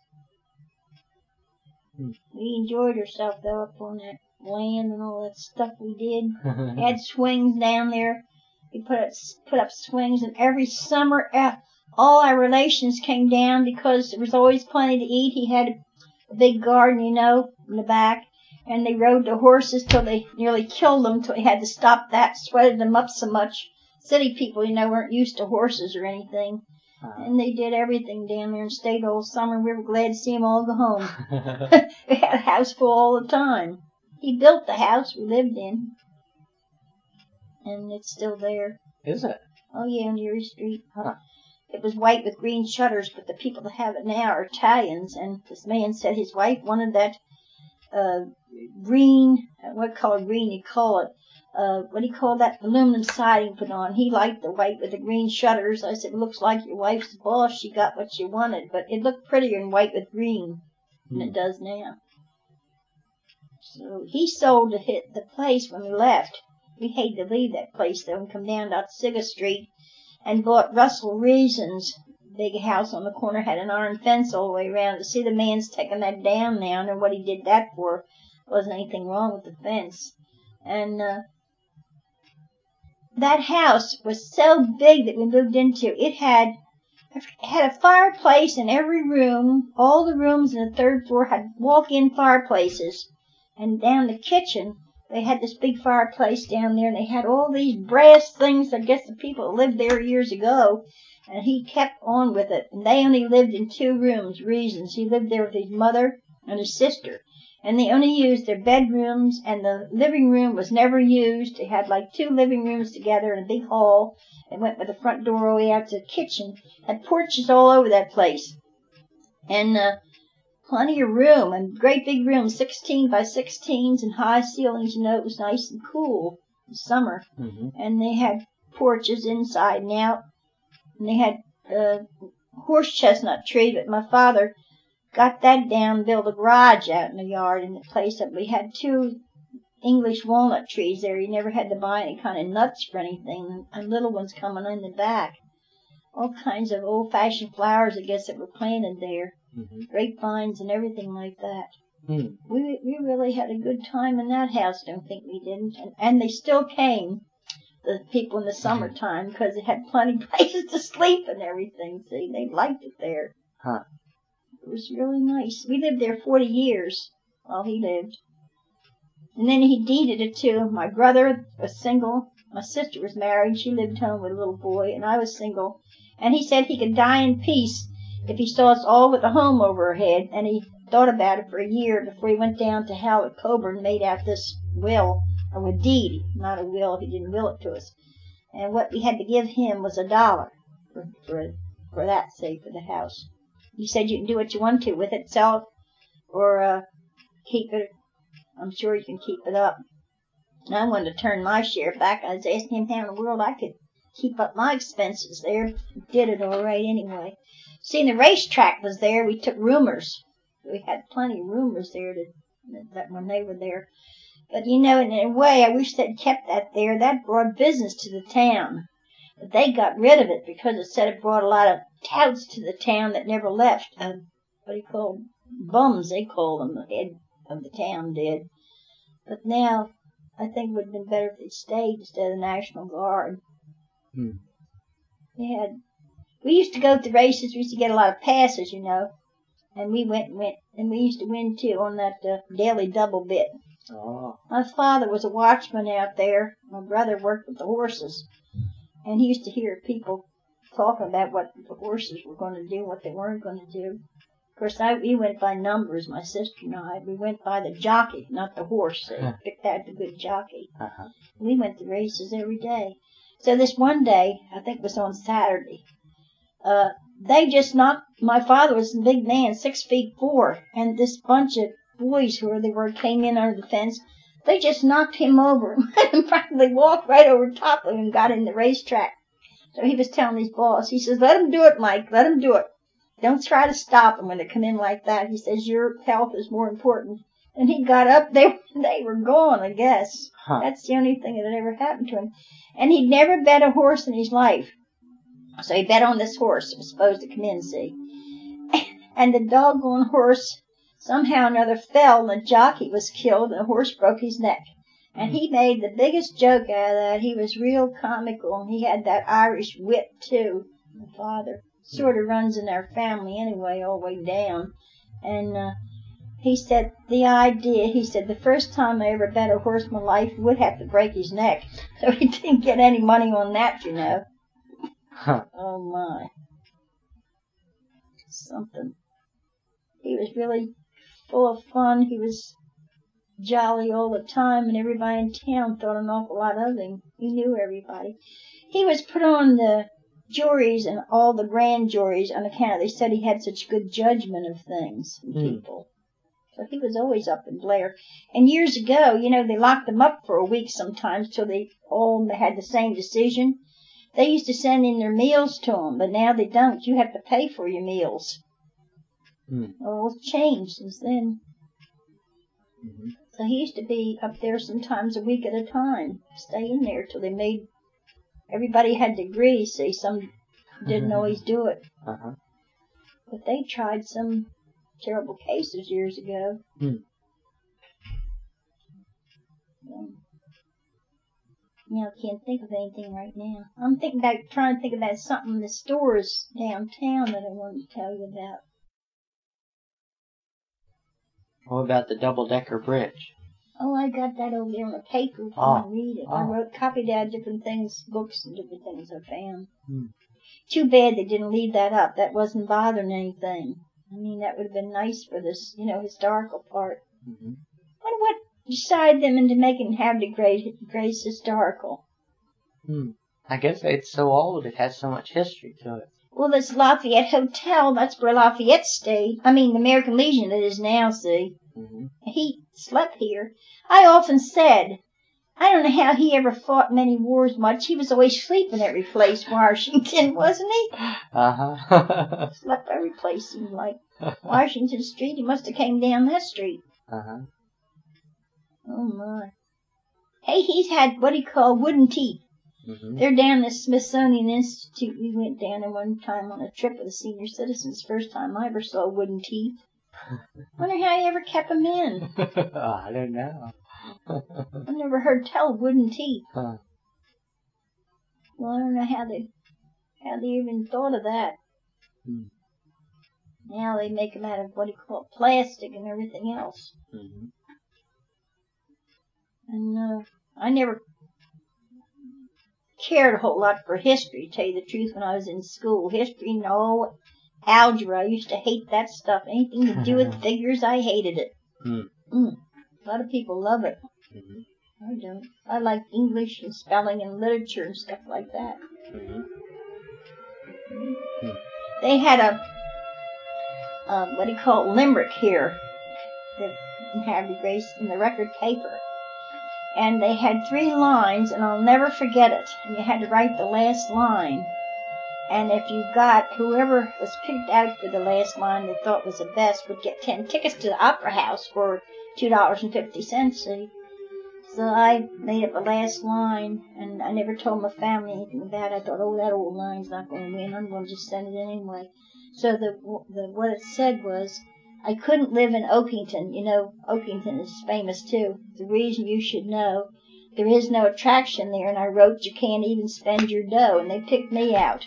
Hmm. We enjoyed ourselves, though, up on that land and all that stuff we did. We had swings down there. We put up, put up swings, and every summer, uh, all our relations came down because there was always plenty to eat. He had a big garden, you know, in the back, and they rode the horses till they nearly killed them, till he had to stop that, sweated them up so much. City people, you know, weren't used to horses or anything. Uh-huh. And they did everything down there and stayed all summer. We were glad to see them all go home. We had a house full all the time. He built the house we lived in. And it's still there. Is it? Oh, yeah, on Erie Street. Huh. It was white with green shutters, but the people that have it now are Italians. And this man said his wife wanted that uh, green, what color green you call it? Uh, what do you call that aluminum siding put on? He liked the white with the green shutters. I said, it looks like your wife's boss. She got what she wanted, but it looked prettier in white with green than Hmm. it does now. So he sold the, hit, the place when we left. We hated to leave that place, though, and come down to Otsego Street and bought Russell Reason's big house on the corner, had an iron fence all the way around. To see the man's taking that down now, and what he did that for. Wasn't anything wrong with the fence. And, uh, that house was so big that we moved into. It had it had a fireplace in every room. All the rooms in the third floor had walk-in fireplaces. And down the kitchen, they had this big fireplace down there, and they had all these brass things. I guess the people that lived there years ago. And he kept on with it. And they only lived in two rooms, Reasons. He lived there with his mother and his sister. And they only used their bedrooms, and the living room was never used. They had like two living rooms together in a big hall. They went with the front door all the way out to the kitchen. Had porches all over that place. And uh, plenty of room, and great big rooms, sixteen by sixteens and high ceilings. You know, it was nice and cool in summer. Mm-hmm. And they had porches inside and out. And they had a horse chestnut tree, but my father got that down, built a garage out in the yard in the place that we had two English walnut trees there. You never had to buy any kind of nuts for anything, and little ones coming in the back. All kinds of old-fashioned flowers, I guess, that were planted there. Mm-hmm. Grapevines and everything like that. Hmm. We we really had a good time in that house, don't think we didn't. And, and they still came, the people in the summertime, because it had plenty of places to sleep and everything. See, they liked it there. Huh. It was really nice. We lived there forty years while he lived. And then he deeded it to my brother, was single. My sister was married. She lived home with a little boy, and I was single. And he said he could die in peace if he saw us all with a home over our head. And he thought about it for a year before he went down to Howard Coburn and made out this will, or a deed, not a will. He didn't will it to us. And what we had to give him was a dollar for for, for that sake, for the house. He said you can do what you want to with it, sell it, or uh, keep it. I'm sure you can keep it up. And I wanted to turn my share back. I was asking him how in the world I could keep up my expenses there. Did it all right anyway. See, the racetrack was there. We took roomers. We had plenty of roomers there to, that when they were there. But, you know, in a way, I wish they'd kept that there. That brought business to the town. But they got rid of it because it said it brought a lot of touts to the town that never left. Uh, what do you call them? Bums, they call them. The head of the town did. But now, I think it would have been better if they stayed instead of the National Guard. Hmm. We had, we used to go to the races. We used to get a lot of passes, you know. And we went and went, and we used to win, too, on that uh, daily double bit. Oh. My father was a watchman out there. My brother worked with the horses. And he used to hear people talking about what the horses were going to do, what they weren't going to do. Of course, I, we went by numbers, my sister and I. We went by the jockey, not the horse. They Huh. picked out the good jockey. Uh-huh. We went to races every day. So this one day, I think it was on Saturday, uh, they just knocked, my father was a big man, six feet four, and this bunch of boys who they were came in under the fence. They just knocked him over and practically walked right over top of him and got in the racetrack. So he was telling his boss, he says, let him do it, Mike, let him do it. Don't try to stop them when they come in like that. He says, your health is more important. And he got up, they, they were gone, I guess. Huh. That's the only thing that had ever happened to him. And he'd never bet a horse in his life. So he bet on this horse that was supposed to come in, see. And the doggone horse somehow or another fell, and the jockey was killed, and the horse broke his neck. And he made the biggest joke out of that. He was real comical, and he had that Irish wit, too. My father sort of runs in our family anyway, all the way down. And uh, he said, the idea, he said, the first time I ever bet a horse in my life would have to break his neck. So he didn't get any money on that, you know. Huh. Oh, my. something. He was really full of fun. He was jolly all the time, and everybody in town thought an awful lot of him. He knew everybody. He was put on the juries and all the grand juries on account of they said he had such good judgment of things and Mm. people. So he was always up in Blair. And years ago, you know, they locked them up for a week sometimes till they all had the same decision. They used to send in their meals to him, but now they don't. You have to pay for your meals. Mm. Well, it's changed since then. Mm-hmm. So he used to be up there sometimes a week at a time, stay in there till they made, everybody had to agree, see, some didn't always do it. Uh-huh. But they tried some terrible cases years ago. Hmm. Um, you know, I can't think of anything right now. I'm thinking about trying to think about something in the stores downtown that I wanted to tell you about. What about the double-decker bridge? Oh, I got that over there on the paper if you Oh. want to read it. I Oh. wrote, copied out different things, books and different things I found. Hmm. Too bad they didn't leave that up. That wasn't bothering anything. I mean, that would have been nice for this, you know, historical part. Mm-hmm. Wonder what decided them into making Havre de Grace historical. Hmm. I guess it's so old, it has so much history to it. Well, this Lafayette Hotel, that's where Lafayette stayed. I mean, the American Legion it is now, see. Mm-hmm. He slept here. I often said, I don't know how he ever fought many wars much. He was always sleeping every place, Washington, wasn't he? Uh-huh. Slept every place, seemed like. Washington Street, he must have came down that street. Uh-huh. Oh, my. Hey, he's had what he called wooden teeth. Mm-hmm. They're down at the Smithsonian Institute. We went down there one time on a trip with the senior citizens. First time I ever saw wooden teeth. Wonder how he ever kept them in. Oh, I don't know. I never heard tell of wooden teeth. Huh. Well, I don't know how they how they even thought of that. Hmm. Now they make them out of what do you call it, plastic and everything else. Mm-hmm. And uh, I never cared a whole lot for history, to tell you the truth, when I was in school. History, no. Algebra, I used to hate that stuff. Anything to do with figures, I hated it. Mm. Mm. A lot of people love it. Mm-hmm. I don't. I like English and spelling and literature and stuff like that. Mm-hmm. Mm. They had a, uh, what do you call it, limerick here that had Grace in the record paper. And they had three lines, and I'll never forget it. And you had to write the last line. And if you got, whoever was picked out for the last line they thought was the best would get ten tickets to the Opera House for two dollars and fifty cents, see. So I made up the last line, and I never told my family anything about it. I thought, oh, that old line's not going to win. I'm going to just send it in anyway. So the, the what it said was, I couldn't live in Oakington. You know, Oakington is famous, too. The reason you should know, there is no attraction there, and I wrote you can't even spend your dough, and they picked me out.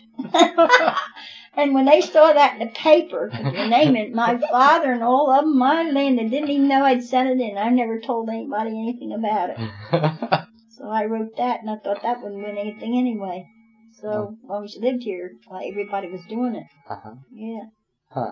And when they saw that in the paper, with your name in, my father and all of them, my land, they didn't even know I'd sent it in. I never told anybody anything about it. So I wrote that, and I thought that wouldn't win anything anyway. So, as long as you lived here, well, everybody was doing it. Uh-huh. Yeah. Huh.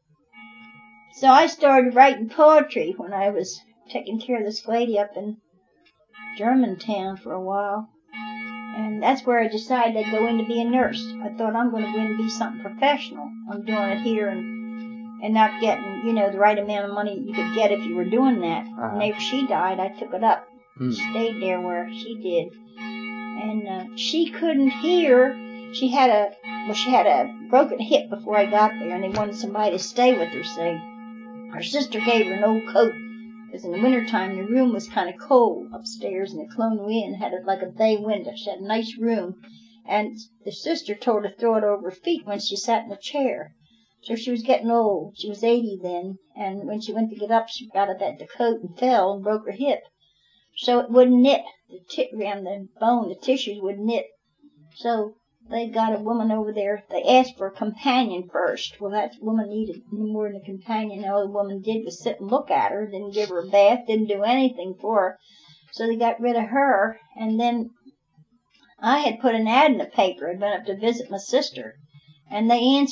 So I started writing poetry when I was taking care of this lady up in Germantown for a while. And that's where I decided I'd go in to be a nurse. I thought I'm going to go in and be something professional. I'm doing it here and and not getting, you know, the right amount of money you could get if you were doing that. Uh-huh. And after she died, I took it up. Mm. Stayed there where she did. And uh, she couldn't hear. She had a, well, she had a broken hip before I got there, and they wanted somebody to stay with her, see. Her sister gave her an old coat, because in the wintertime the room was kind of cold upstairs, and the Colonial Inn had it like a bay window. She had a nice room, and the sister told her to throw it over her feet when she sat in a chair. So she was getting old. She was eighty then, and when she went to get up, she got up at the coat and fell and broke her hip. So it wouldn't knit. The tip around the bone, the tissues wouldn't knit. So they got a woman over there. They asked for a companion first. Well, that woman needed more than a companion. All the woman did was sit and look at her. Didn't give her a bath. Didn't do anything for her. So they got rid of her. And then I had put an ad in the paper. I'd been up to visit my sister. And they answered it.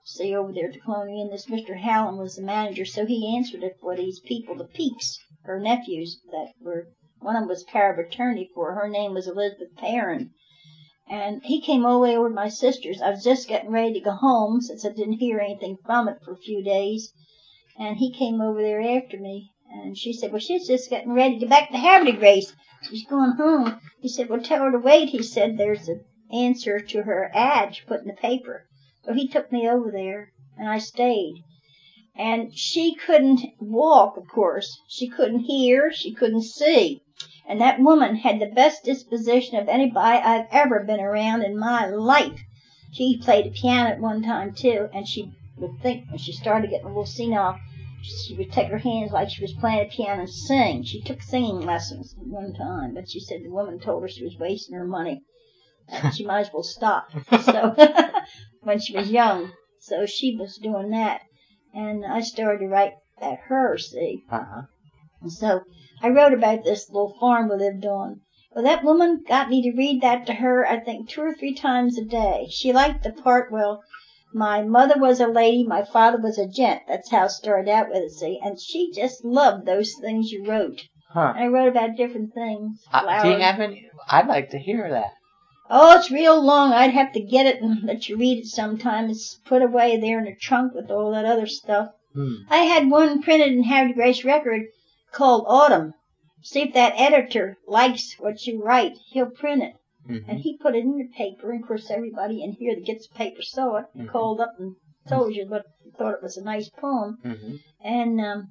see, over there at the colony, and this Mister Hallam was the manager, so he answered it for these people, the Peaks, her nephews, that were, one of them was power of attorney for her. Her name was Elizabeth Perrin. And he came all the way over to my sister's. I was just getting ready to go home, since I didn't hear anything from it for a few days. And he came over there after me. And she said, well, she's just getting ready to go back to Haverty Grace. She's going home. He said, well, tell her to wait. He said, there's an answer to her ad she put in the paper. So he took me over there, and I stayed. And she couldn't walk, of course. She couldn't hear. She couldn't see. And that woman had the best disposition of anybody I've ever been around in my life. She played the piano at one time, too, and she would think, when she started getting a little senile, she would take her hands like she was playing the piano and sing. She took singing lessons at one time, but she said the woman told her she was wasting her money. And she might as well stop. So when she was young. So she was doing that. And I started to write at her, see. Uh-huh. And so I wrote about this little farm we lived on. Well, that woman got me to read that to her, I think, two or three times a day. She liked the part, well, my mother was a lady, my father was a gent. That's how I started out with it, see. And she just loved those things you wrote. Huh. And I wrote about different things. Uh, do you have any? I'd like to hear that. Oh, it's real long. I'd have to get it and let you read it sometime. It's put away there in the trunk with all that other stuff. Hmm. I had one printed in Haverty Grace Record called Autumn. See if that editor likes what you write. He'll print it. Mm-hmm. And he put it in the paper. And, of course, everybody in here that gets the paper saw it and Mm-hmm. called up and told you what thought it was a nice poem. Mm-hmm. And um,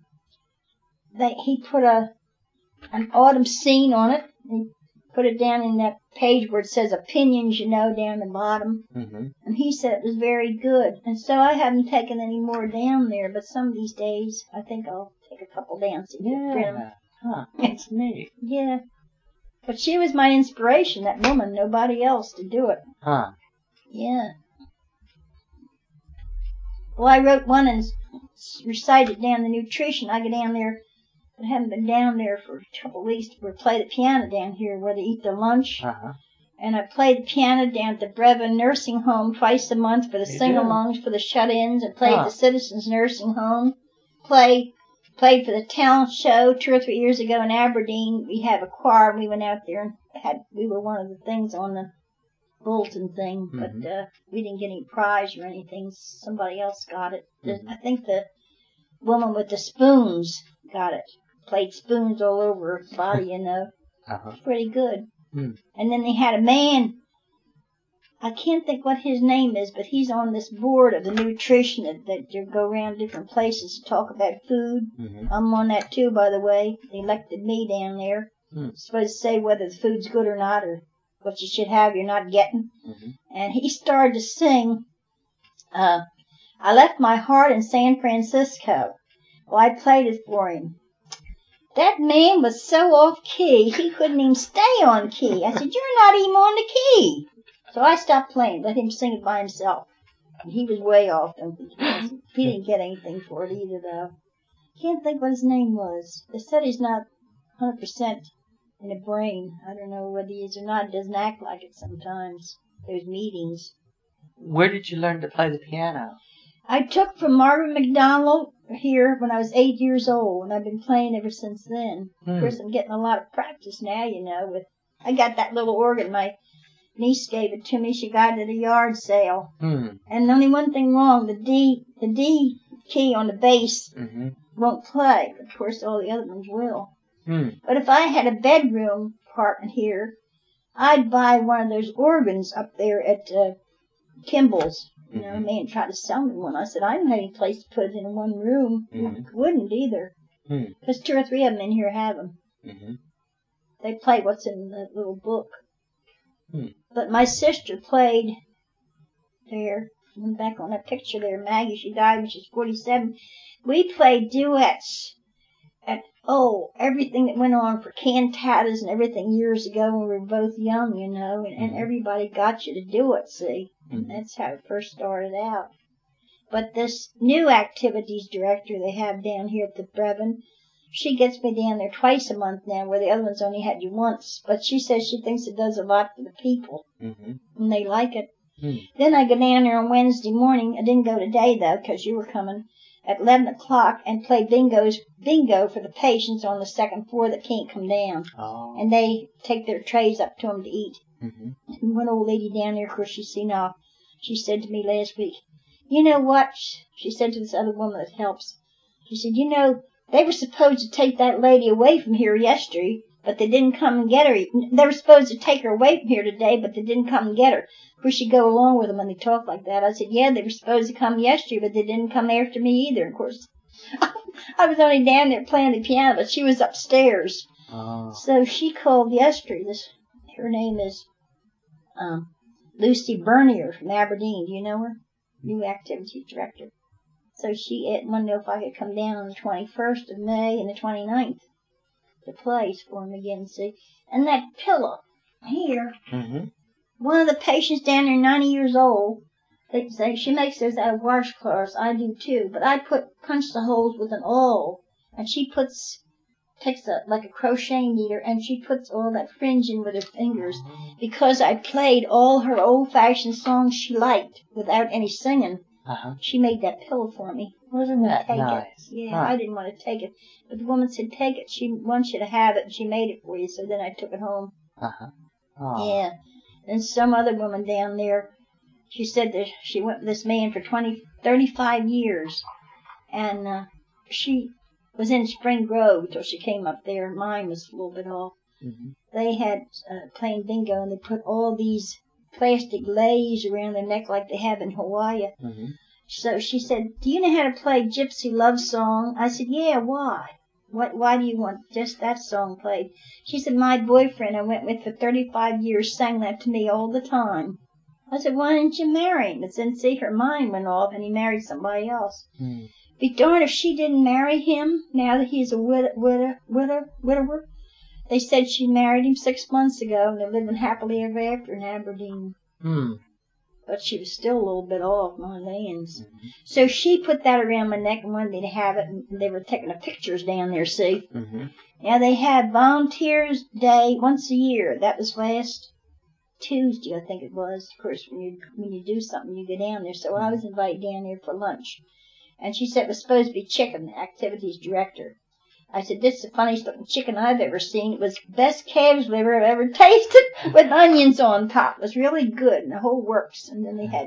they, he put a an autumn scene on it. And he put it down in that page where it says opinions, you know, down the bottom. Mm-hmm. And he said it was very good. And so I haven't taken any more down there, but some of these days I think I'll take a couple down so you can print 'em. Yeah. Huh. That's neat. Yeah. But she was my inspiration, that woman, nobody else to do it. Huh. Yeah. Well, I wrote one and recited down the nutrition. I go down there. I haven't been down there for a couple of weeks. We play the piano down here where they eat their lunch. Uh-huh. And I played the piano down at the Brevin Nursing Home twice a month for the You sing-alongs for the shut-ins. And played Huh. the Citizens Nursing Home. Play, played for the talent show two or three years ago in Aberdeen. We have a choir, and we went out there and had, we were one of the things on the bulletin thing. Mhm. But uh, we didn't get any prize or anything. Somebody else got it. The- Mhm. I think the woman with the spoons got it. Played spoons all over her body, you know. Uh-huh. Pretty good. Hmm. And then they had a man, I can't think what his name is, but he's on this board of the nutrition that, that you go around different places to talk about food. Mm-hmm. I'm on that too, by the way. They elected me down there. Hmm. Supposed to say whether the food's good or not, or what you should have you're not getting. Mm-hmm. And he started to sing, uh, I left my heart in San Francisco. Well, I played it for him. That man was so off key, he couldn't even stay on key. I said, you're not even on the key. So I stopped playing, let him sing it by himself. And he was way off. He didn't get anything for it either, though. Can't think what his name was. They said he's not one hundred percent in the brain. I don't know whether he is or not. He doesn't act like it sometimes. Those meetings. Where did you learn to play the piano? I took from Margaret McDonald here when I was eight years old, and I've been playing ever since then. Hmm. Of course, I'm getting a lot of practice now, you know. With I got that little organ. My niece gave it to me. She got it at a yard sale. Hmm. And only one thing wrong: the D, the D key on the bass Mm-hmm. won't play. Of course, all the other ones will. Hmm. But if I had a bedroom apartment here, I'd buy one of those organs up there at uh, Kimball's. You know, a Mhm. man tried to sell me one. I said, I don't have any place to put it in one room. Mhm. Wouldn't either. Hmm. Because two or three of them in here have them. Mm-hmm. They play what's in the little book. Hmm. But my sister played there. Went back on that picture there. Maggie, she died when she was forty-seven. We played duets at, oh, everything that went on for cantatas and everything years ago when we were both young, you know. And, and Mhm. everybody got you to do it, see. And Mhm. that's how it first started out. But this new activities director they have down here at the Brevin, she gets me down there twice a month now, where the other ones only had you once. But she says she thinks it does a lot for the people, Mm-hmm. and they like it. Hmm. Then I go down there on Wednesday morning. I didn't go today, though, 'cause you were coming at eleven o'clock and play bingos, bingo for the patients on the second floor that can't come down. Oh. And they take their trays up to 'em to eat. Mm-hmm. And one old lady down there, of course, she's senile, she said to me last week, you know what? She said to this other woman that helps. She said, you know, they were supposed to take that lady away from here yesterday, but they didn't come and get her. They were supposed to take her away from here today, but they didn't come and get her. Of course, you go along with them when they talk like that. I said, yeah, they were supposed to come yesterday, but they didn't come after me either. Of course, I was only down there playing the piano, but she was upstairs. Oh. So she called yesterday. This, her name is um, Lucy Bernier from Aberdeen. Do you know her? New activities director. So she wanted to know if I could come down on the twenty-first of May and the twenty-ninth to play for him again, see. And that pillow here, Mm-hmm. one of the patients down there, ninety years old, they say she makes those out of washcloths. I do too, but I put punch the holes with an awl, and she puts takes a like a crochet needle, and she puts all that fringe in with her fingers, because I played all her old-fashioned songs she liked without any singing. Uh-huh. She made that pillow for me. Wasn't that Take nice? it. Yeah, Huh. I didn't want to take it, but the woman said take it. She wants you to have it, and she made it for you. So then I took it home. Uh-huh. Oh. Yeah. And some other woman down there, she said that she went with this man for twenty, thirty-five years, and uh, she was in Spring Grove till she came up there. Mine was a little bit off. Mm-hmm. They had uh, playing bingo, and they put all these plastic leis around their neck like they have in Hawaii. Mm-hmm. So she said, do you know how to play Gypsy Love Song? I said, yeah, why? What? Why do you want just that song played? She said, my boyfriend I went with for thirty-five years sang that to me all the time. I said, why didn't you marry him? But then, see, her mind went off, and he married somebody else. Mm. Be darned if she didn't marry him, now that he's a widow, widow, widow, widower. They said she married him six months ago, and they're living happily ever after in Aberdeen. Hmm. But she was still a little bit off my lands. Mm-hmm. So she put that around my neck and wanted me to have it, and they were taking the pictures down there, see. Mm-hmm. Now, they have Volunteers Day once a year. That was last Tuesday, I think it was. Of course, when you when you do something, you go down there. So I was invited down there for lunch. And she said it was supposed to be chicken, the activities director. I said, this is the funniest looking chicken I've ever seen. It was the best calf's liver I've ever tasted, with onions on top. It was really good, and the whole works. And then they had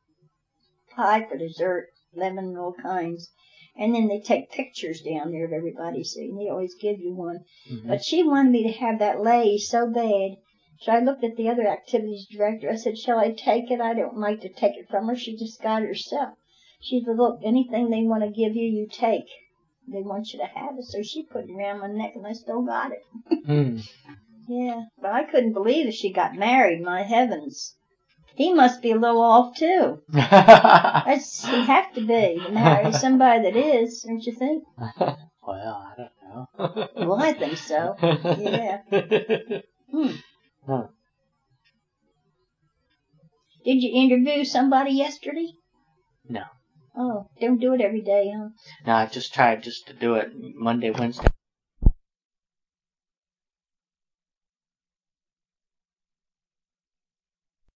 pie for dessert, lemon and all kinds. And then they take pictures down there of everybody, see, and they always give you one. Mm-hmm. But she wanted me to have that lei so bad. So I looked at the other activities director. I said, shall I take it? I don't like to take it from her. She just got it herself. She said, look, anything they want to give you, you take. They want you to have it. So she put it around my neck, and I still got it. Mm. Yeah, but I couldn't believe that she got married. My heavens. He must be a little off, too. That's, he'd have to be to marry somebody that is, don't you think? Well, I don't know. Well, I think so. Yeah. Hmm. Huh. Did you interview somebody yesterday? No. Oh, don't do it every day, huh? No, I just tried just to do it Monday, Wednesday.